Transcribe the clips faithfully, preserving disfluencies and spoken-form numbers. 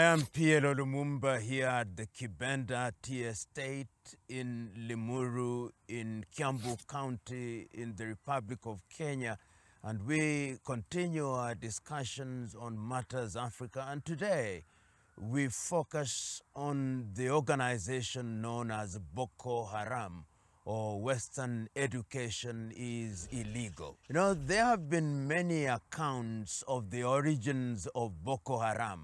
am P L O Lumumba here at the Kibenda Tea Estate in Limuru in Kiambu County in the Republic of Kenya, and we continue our discussions on matters Africa, and today we focus on the organization known as Boko Haram, or Western education is illegal. You know, there have been many accounts of the origins of Boko Haram,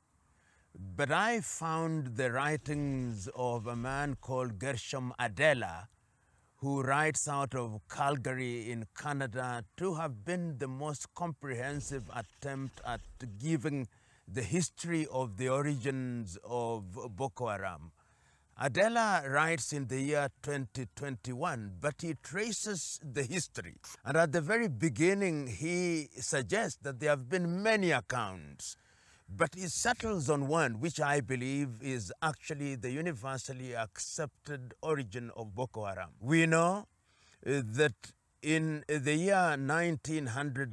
but I found the writings of a man called Gershom Adela, who writes out of Calgary in Canada, to have been the most comprehensive attempt at giving the history of the origins of Boko Haram. Adela writes in the year twenty twenty-one, but he traces the history. And at the very beginning, he suggests that there have been many accounts, but he settles on one, which I believe is actually the universally accepted origin of Boko Haram. We know uh, that in the year nineteen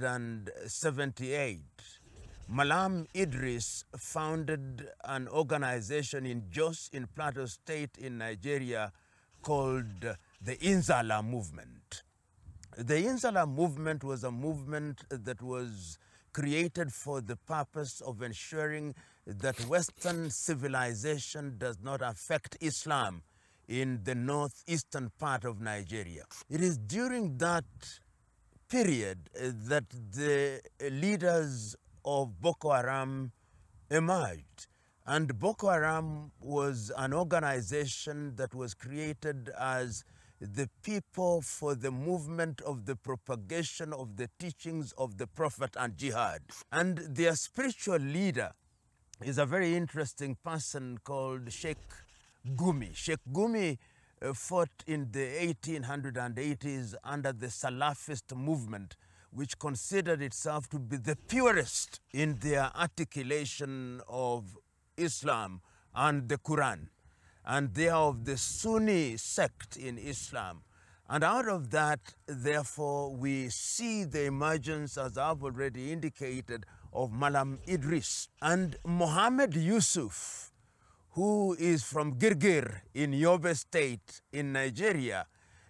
seventy-eight, Malam Idris founded an organization in Jos in Plateau State in Nigeria called the Inzala Movement. The Inzala Movement was a movement that was created for the purpose of ensuring that Western civilization does not affect Islam in the northeastern part of Nigeria. It is during that period uh, that the leaders of Boko Haram emerged. And Boko Haram was an organization that was created as the people for the movement of the propagation of the teachings of the Prophet and jihad. And their spiritual leader is a very interesting person called Sheikh Gumi. Sheikh Gumi uh, fought in the eighteen eighties under the Salafist movement, which considered itself to be the purest in their articulation of Islam and the Quran. And they are of the Sunni sect in Islam. And out of that, therefore, we see the emergence, as I've already indicated, of Malam Idris. And Muhammad Yusuf, who is from Girgir in Yobe State in Nigeria,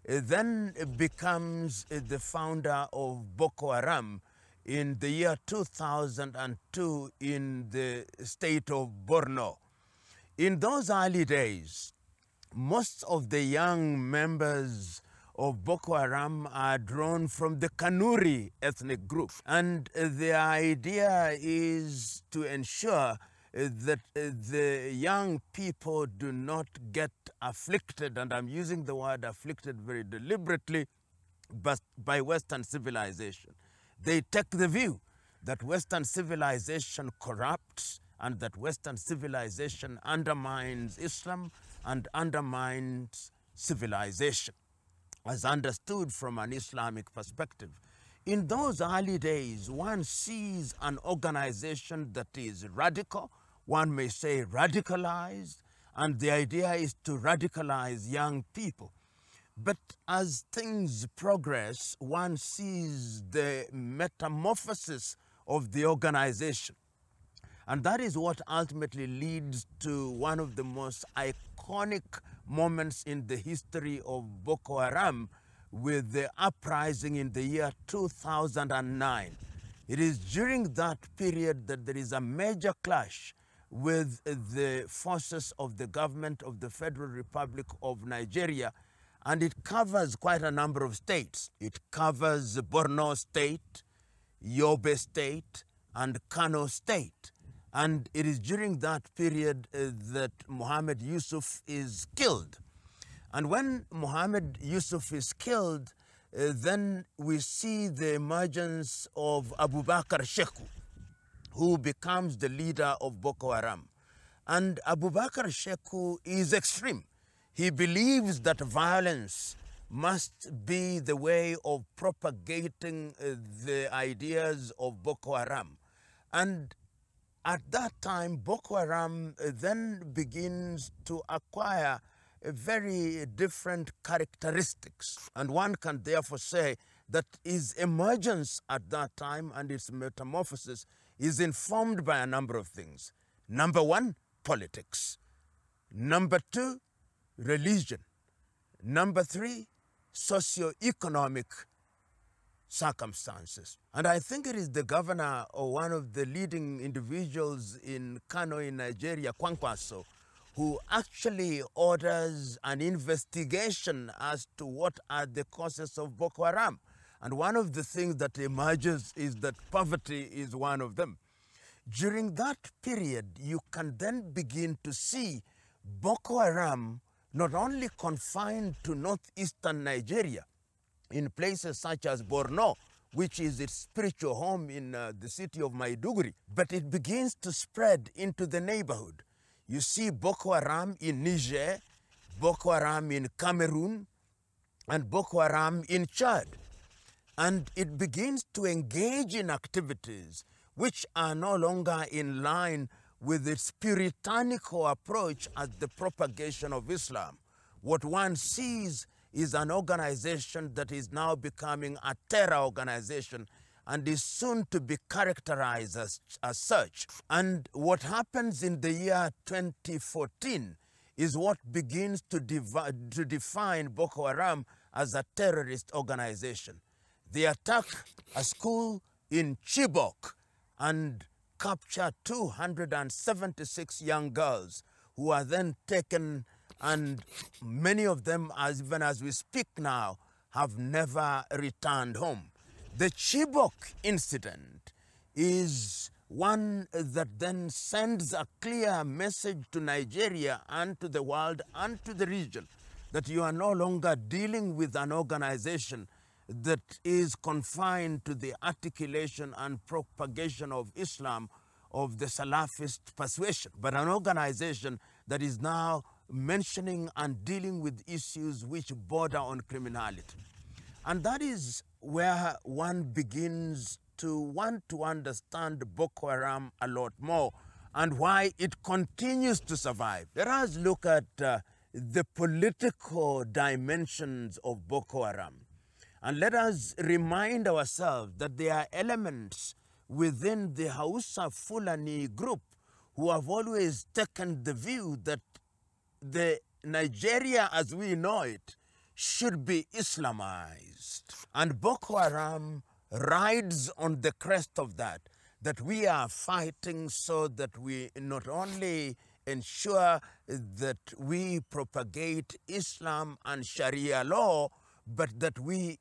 then becomes the founder of Boko Haram in the year two thousand two in the state of Borno. In those early days, most of the young members of Boko Haram are drawn from the Kanuri ethnic group. And the idea is to ensure that the young people do not get afflicted, and I'm using the word afflicted very deliberately, but by Western civilization. They take the view that Western civilization corrupts and that Western civilization undermines Islam and undermines civilization, as understood from an Islamic perspective. In those early days, one sees an organization that is radical, one may say radicalized, and the idea is to radicalize young people. But as things progress, one sees the metamorphosis of the organization. And that is what ultimately leads to one of the most iconic moments in the history of Boko Haram, with the uprising in the year two thousand nine. It is during that period that there is a major clash with the forces of the government of the Federal Republic of Nigeria, and it covers quite a number of states. It covers Borno State, Yobe State, and Kano State. And it is during that period uh, that Muhammad Yusuf is killed. And when Muhammad Yusuf is killed, uh, then we see the emergence of Abu Bakr Sheku, who becomes the leader of Boko Haram. And Abu Bakr Sheku is extreme. He believes that violence must be the way of propagating uh, the ideas of Boko Haram. And at that time, Boko Haram uh, then begins to acquire uh, very different characteristics. And one can therefore say that its emergence at that time and its metamorphosis is informed by a number of things. Number one, politics. Number two, religion. Number three, socio-economic circumstances. And I think it is the governor or one of the leading individuals in Kano in Nigeria, Kwankwaso, who actually orders an investigation as to what are the causes of Boko Haram. And one of the things that emerges is that poverty is one of them. During that period, you can then begin to see Boko Haram not only confined to northeastern Nigeria, in places such as Borno, which is its spiritual home in uh, the city of Maiduguri, but it begins to spread into the neighborhood. You see Boko Haram in Niger, Boko Haram in Cameroon, and Boko Haram in Chad. And it begins to engage in activities which are no longer in line with its puritanical approach as the propagation of Islam. What one sees is an organization that is now becoming a terror organization and is soon to be characterized as, as such. And what happens in the year twenty fourteen is what begins to, devi- to define Boko Haram as a terrorist organization. They attack a school in Chibok and capture two hundred seventy-six young girls who are then taken, and many of them, as even as we speak now, have never returned home. The Chibok incident is one that then sends a clear message to Nigeria and to the world and to the region that you are no longer dealing with an organization that is confined to the articulation and propagation of Islam, of the Salafist persuasion, but an organization that is now mentioning and dealing with issues which border on criminality. And that is where one begins to want to understand Boko Haram a lot more and why it continues to survive. Let us look at uh, the political dimensions of Boko Haram. And let us remind ourselves that there are elements within the Hausa Fulani group who have always taken the view that the Nigeria as we know it should be Islamized. And Boko Haram rides on the crest of that, that we are fighting so that we not only ensure that we propagate Islam and Sharia law, but that we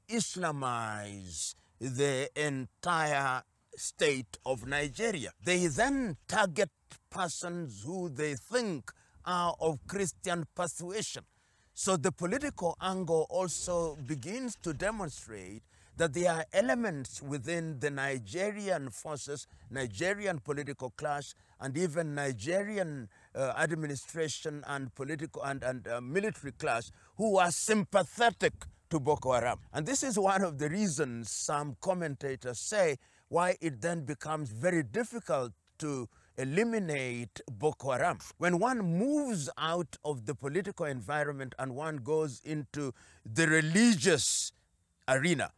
Islamize the entire state of Nigeria. They then target persons who they think are of Christian persuasion. So the political angle also begins to demonstrate that there are elements within the Nigerian forces, Nigerian political class, and even Nigerian uh, administration and political and, and uh, military class who are sympathetic to Boko Haram. And this is one of the reasons some commentators say why it then becomes very difficult to eliminate Boko Haram. When one moves out of the political environment and one goes into the religious arena,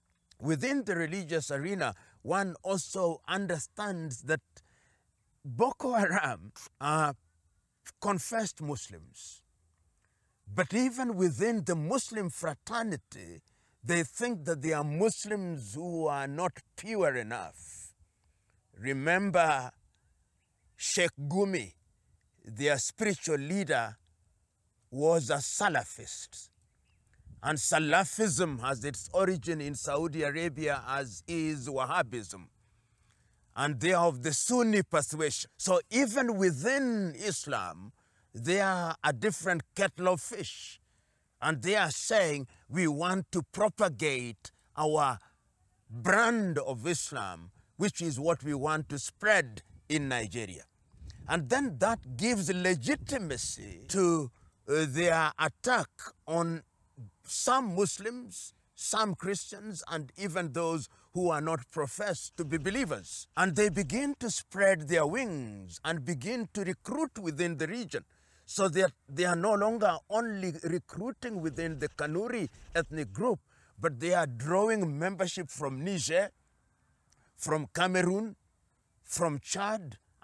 within the religious arena, one also understands that Boko Haram are confessed Muslims. But even within the Muslim fraternity, they think that they are Muslims who are not pure enough. Remember Sheikh Gumi, their spiritual leader, was a Salafist. And Salafism has its origin in Saudi Arabia, as is Wahhabism. And they are of the Sunni persuasion. So even within Islam, they are a different kettle of fish. And they are saying, we want to propagate our brand of Islam, which is what we want to spread in Nigeria. And then that gives legitimacy to uh, their attack on some Muslims, some Christians, and even those who are not professed to be believers. And they begin to spread their wings and begin to recruit within the region. So that they are no longer only recruiting within the Kanuri ethnic group, but they are drawing membership from Niger, from Cameroon, from Chad,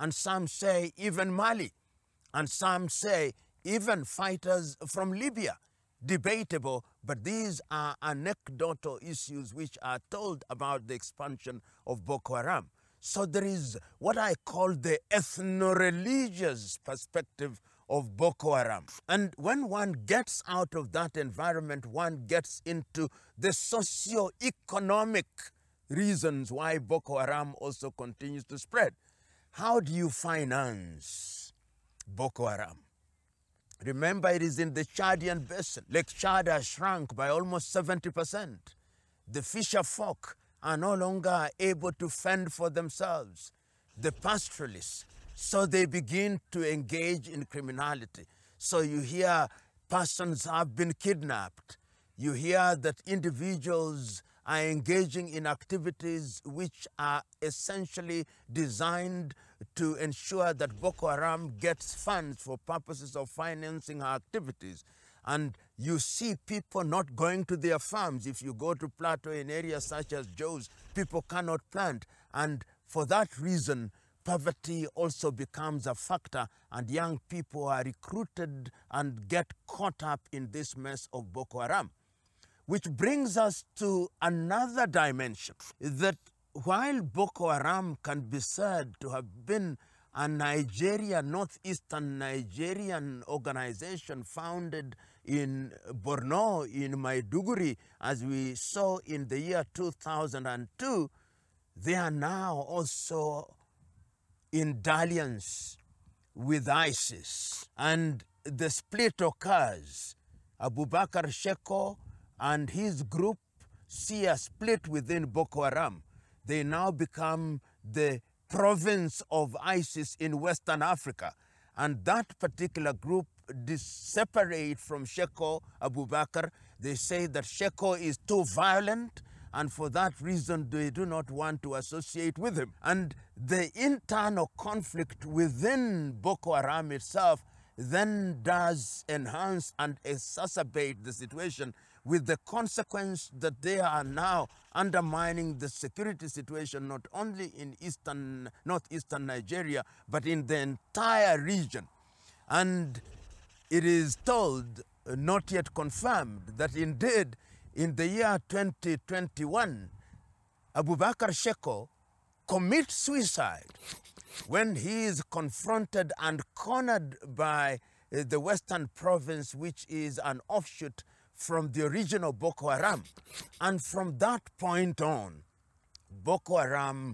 and some say even Mali, and some say even fighters from Libya. Debatable, but these are anecdotal issues which are told about the expansion of Boko Haram. So there is what I call the ethno-religious perspective of Boko Haram. And when one gets out of that environment, one gets into the socio-economic reasons why Boko Haram also continues to spread. How do you finance Boko Haram? Remember, it is in the Chadian basin. Lake Chad has shrunk by almost seventy percent. The fisher folk are no longer able to fend for themselves. The pastoralists, so they begin to engage in criminality. So you hear persons have been kidnapped. You hear that individuals are engaging in activities which are essentially designed to ensure that Boko Haram gets funds for purposes of financing her activities. And you see people not going to their farms. If you go to Plateau in areas such as Jos, people cannot plant. And for that reason, poverty also becomes a factor, and young people are recruited and get caught up in this mess of Boko Haram. Which brings us to another dimension, that while Boko Haram can be said to have been a Nigerian, northeastern Nigerian organization founded in Borno, in Maiduguri, as we saw in the year two thousand two, they are now also in dalliance with ISIS. And the split occurs. Abubakar Shekau and his group see a split within Boko Haram. They now become the province of ISIS in Western Africa. And that particular group separate from Shekau Abubakar. They say that Shekau is too violent, and for that reason they do not want to associate with him. And the internal conflict within Boko Haram itself then does enhance and exacerbate the situation, with the consequence that they are now undermining the security situation not only in eastern, northeastern Nigeria, but in the entire region. And it is told, not yet confirmed, that indeed in the year twenty twenty-one, Abubakar Shekau commits suicide when he is confronted and cornered by uh, the Western Province, which is an offshoot from the original Boko Haram. And from that point on, Boko Haram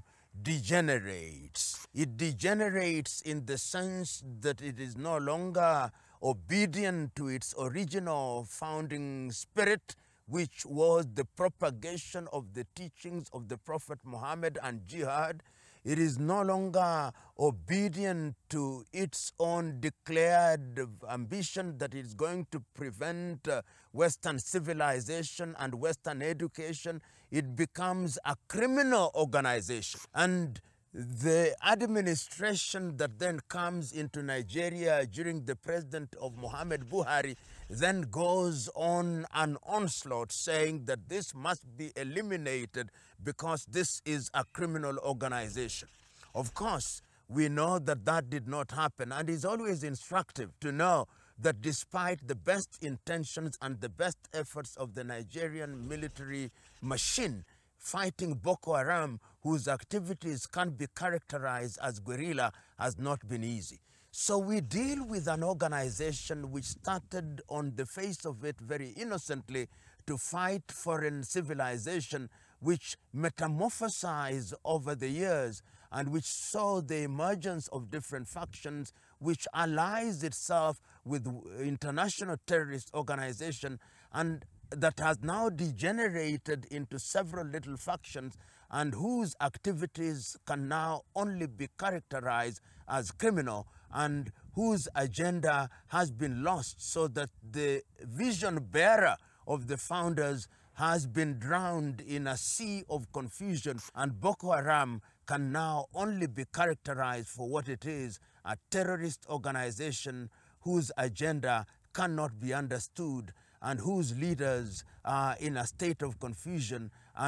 degenerates. It degenerates in the sense that it is no longer obedient to its original founding spirit, which was the propagation of the teachings of the Prophet Muhammad and jihad. It is no longer obedient to its own declared ambition that it is going to prevent uh, Western civilization and Western education. It becomes a criminal organization. And the administration that then comes into Nigeria during the president of Muhammad Buhari then goes on an onslaught saying that this must be eliminated because this is a criminal organization. Of course, we know that that did not happen, and it's always instructive to know that despite the best intentions and the best efforts of the Nigerian military machine fighting Boko Haram, whose activities can be characterized as guerrilla, has not been easy. So we deal with an organization which started on the face of it very innocently to fight foreign civilization, which metamorphosized over the years and which saw the emergence of different factions, which allies itself with international terrorist organization, and that has now degenerated into several little factions, and whose activities can now only be characterized as criminal, and whose agenda has been lost, so that the vision bearer of the founders has been drowned in a sea of confusion, and Boko Haram can now only be characterized for what it is, a terrorist organization whose agenda cannot be understood, and whose leaders are in a state of confusion, and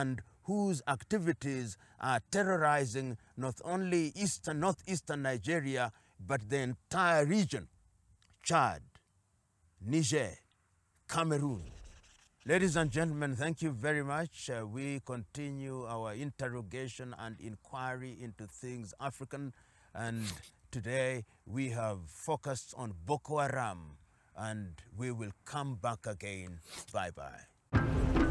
whose activities are terrorizing not only eastern, northeastern Nigeria, but the entire region: Chad, Niger, Cameroon. Ladies and gentlemen, thank you very much. Uh, we continue our interrogation and inquiry into things African, and today we have focused on Boko Haram, and we will come back again. Bye-bye.